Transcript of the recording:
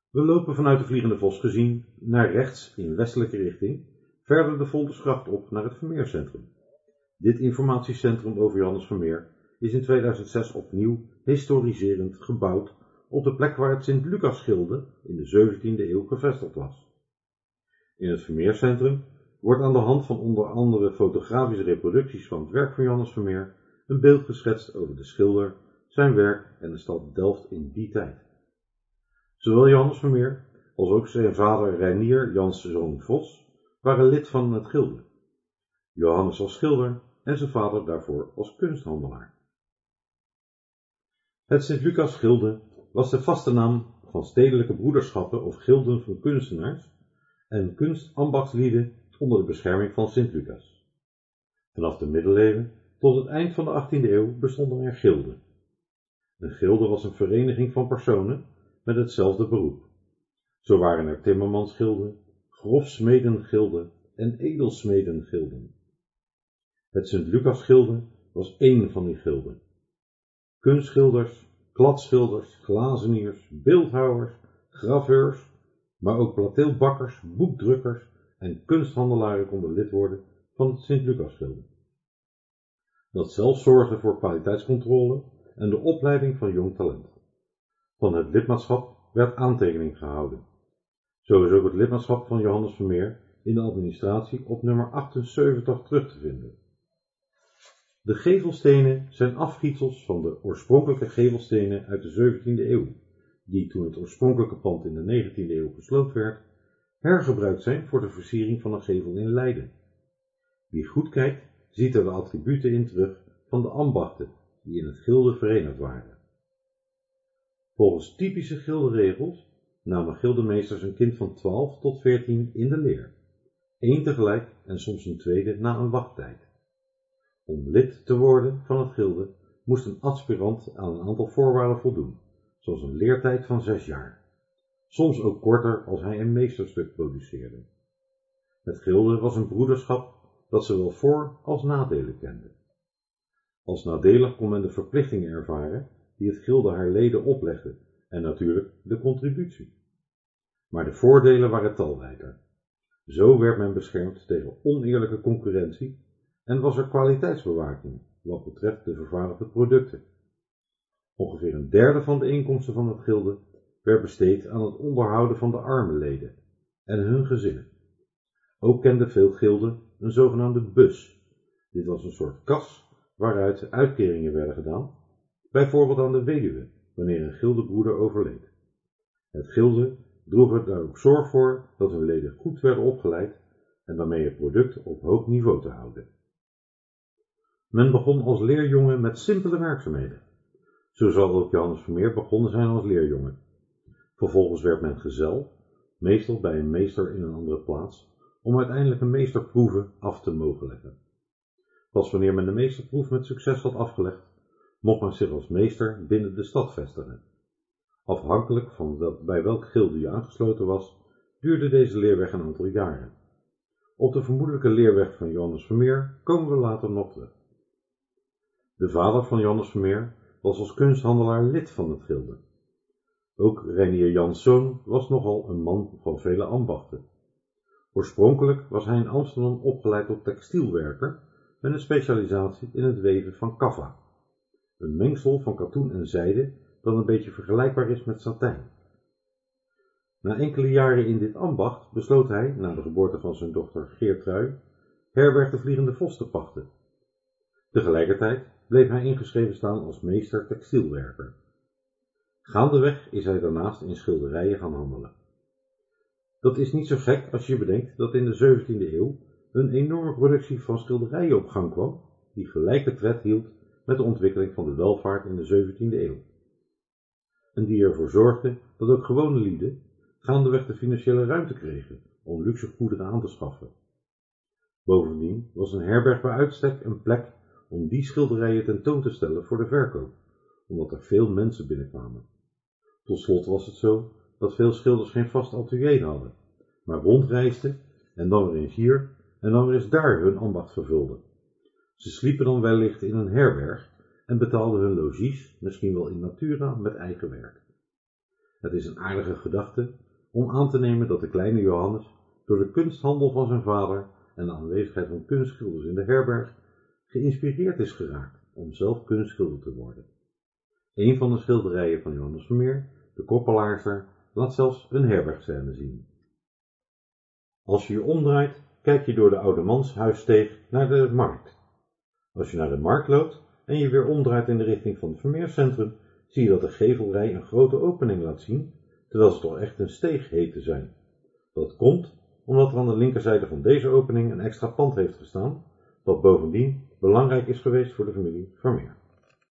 We lopen vanuit de Vliegende Vos gezien naar rechts in westelijke richting, verder de Voldersgracht op naar het Vermeercentrum. Dit informatiecentrum over Johannes Vermeer is in 2006 opnieuw historiserend gebouwd op de plek waar het Sint-Lucasgilde in de 17e eeuw gevestigd was. In het Vermeercentrum wordt aan de hand van onder andere fotografische reproducties van het werk van Johannes Vermeer een beeld geschetst over de schilder, zijn werk en de stad Delft in die tijd. Zowel Johannes Vermeer als ook zijn vader Reinier Jans zoon Vos waren lid van het gilde. Johannes als schilder en zijn vader daarvoor als kunsthandelaar. Het Sint-Lucasgilde was de vaste naam van stedelijke broederschappen of gilden van kunstenaars en kunstambachtslieden onder de bescherming van Sint-Lucas. Vanaf de middeleeuwen tot het eind van de 18e eeuw bestonden er gilden. Een gilde was een vereniging van personen met hetzelfde beroep. Zo waren er timmermansgilden, grofsmedengilden en edelsmedengilden. Het Sint-Lucasgilde was één van die gilden. Kunstschilders, kladschilders, glazeniers, beeldhouwers, graveurs, maar ook plateelbakkers, boekdrukkers en kunsthandelaren konden lid worden van het Sint-Lucasgilde. Dat zelf zorgde voor kwaliteitscontrole en de opleiding van jong talent. Van het lidmaatschap werd aantekening gehouden. Zo is ook het lidmaatschap van Johannes Vermeer in de administratie op nummer 78 terug te vinden. De gevelstenen zijn afgietsels van de oorspronkelijke gevelstenen uit de 17e eeuw, die toen het oorspronkelijke pand in de 19e eeuw gesloopt werd, hergebruikt zijn voor de versiering van een gevel in Leiden. Wie goed kijkt, ziet er de attributen in terug van de ambachten die in het gilde verenigd waren. Volgens typische gilderegels namen gildemeesters een kind van 12 tot 14 in de leer, één tegelijk en soms een tweede na een wachttijd. Om lid te worden van het gilde moest een aspirant aan een aantal voorwaarden voldoen, zoals een leertijd van 6 jaar, soms ook korter als hij een meesterstuk produceerde. Het gilde was een broederschap dat zowel voor- als nadelen kende. Als nadelig kon men de verplichtingen ervaren die het gilde haar leden oplegde en natuurlijk de contributie. Maar de voordelen waren talrijker. Zo werd men beschermd tegen oneerlijke concurrentie en was er kwaliteitsbewaking wat betreft de vervaardigde producten. Ongeveer een derde van de inkomsten van het gilde werd besteed aan het onderhouden van de arme leden en hun gezinnen. Ook kenden veel gilden een zogenaamde bus. Dit was een soort kas waaruit uitkeringen werden gedaan, bijvoorbeeld aan de weduwe wanneer een gildebroeder overleed. Het gilde droeg er daar ook zorg voor dat hun leden goed werden opgeleid en daarmee het product op hoog niveau te houden. Men begon als leerjongen met simpele werkzaamheden. Zo zal ook Johannes Vermeer begonnen zijn als leerjongen. Vervolgens werd men gezel, meestal bij een meester in een andere plaats, om uiteindelijk een meesterproeve af te mogen leggen. Pas wanneer men de meesterproef met succes had afgelegd, mocht men zich als meester binnen de stad vestigen. Afhankelijk van bij welk gilde je aangesloten was, duurde deze leerweg een aantal jaren. Op de vermoedelijke leerweg van Johannes Vermeer komen we later nog terug. De vader van Johannes Vermeer was als kunsthandelaar lid van het gilde. Ook Reinier Jans zoon was nogal een man van vele ambachten. Oorspronkelijk was hij in Amsterdam opgeleid tot textielwerker met een specialisatie in het weven van kaffa, een mengsel van katoen en zijde dat een beetje vergelijkbaar is met satijn. Na enkele jaren in dit ambacht besloot hij, na de geboorte van zijn dochter Geertrui, herberg de Vliegende Vos te pachten. Tegelijkertijd bleef hij ingeschreven staan als meester textielwerker. Gaandeweg is hij daarnaast in schilderijen gaan handelen. Dat is niet zo gek als je bedenkt dat in de 17e eeuw een enorme productie van schilderijen op gang kwam, die gelijke tred hield met de ontwikkeling van de welvaart in de 17e eeuw. En die ervoor zorgde dat ook gewone lieden gaandeweg de financiële ruimte kregen om luxe goederen aan te schaffen. Bovendien was een herberg bij uitstek een plek om die schilderijen tentoon te stellen voor de verkoop, omdat er veel mensen binnenkwamen. Tot slot was het zo dat veel schilders geen vast atelier hadden, maar rondreisden en dan weer eens hier en dan weer eens daar hun ambacht vervulden. Ze sliepen dan wellicht in een herberg en betaalden hun logies, misschien wel in natura, met eigen werk. Het is een aardige gedachte om aan te nemen dat de kleine Johannes door de kunsthandel van zijn vader en de aanwezigheid van kunstschilders in de herberg geïnspireerd is geraakt om zelf kunstschilder te worden. Een van de schilderijen van Johannes Vermeer, de Koppelaarster, laat zelfs een herbergscène zien. Als je je omdraait, kijk je door de Oudemanshuissteeg naar de markt. Als je naar de markt loopt en je weer omdraait in de richting van het Vermeercentrum, zie je dat de gevelrij een grote opening laat zien, terwijl ze toch echt een steeg heet te zijn. Dat komt omdat er aan de linkerzijde van deze opening een extra pand heeft gestaan, dat bovendien belangrijk is geweest voor de familie Vermeer.